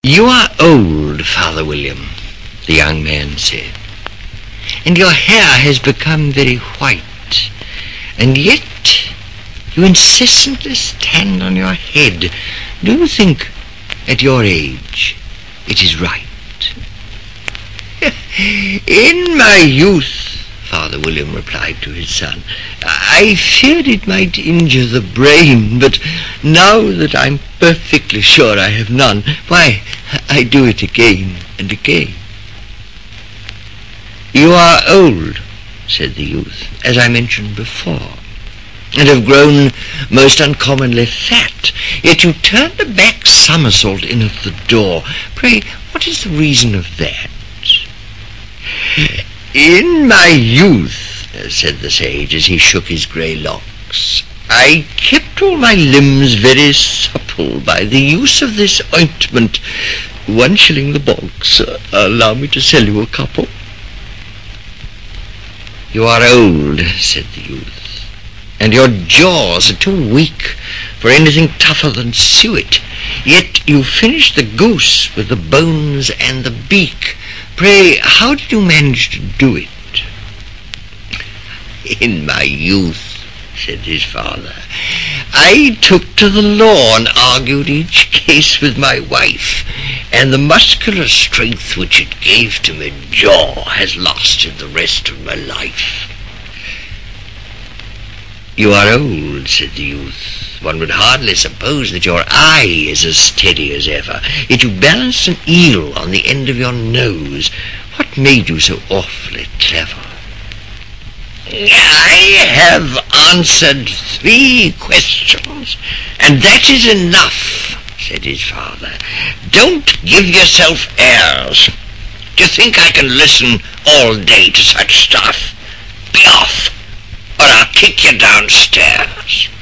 "You are old, Father William," the young man said, "and your hair has become very white, and yet you incessantly stand on your head. Do you think, at your age, it is right?" "In my youth," Father William replied to his son, "I feared it might injure the brain, but now that I'm perfectly sure I have none, why, I do it again and again." "You are old," said the youth, "as I mentioned before, and have grown most uncommonly fat, yet you turned a back somersault in at the door. Pray, what is the reason of that?" "In my youth," said the sage, as he shook his grey locks, "I kept all my limbs very supple by the use of this ointment. 1 shilling the box. Allow me to sell you a couple." "You are old," said the youth, "and your jaws are too weak for anything tougher than suet. Yet you finished the goose with the bones and the beak. Pray, how did you manage to do it?" "In my youth," said his father, "I took to the law and argued each case with my wife, and the muscular strength which it gave to my jaw has lasted the rest of my life." "You are old," said the youth. "One would hardly suppose that your eye is as steady as ever, yet you balanced an eel on the end of your nose. What made you so awfully clever?" "I have answered 3 questions, and that is enough," said his father. "Don't give yourself airs. Do you think I can listen all day to such stuff? Be off, or I'll kick you downstairs."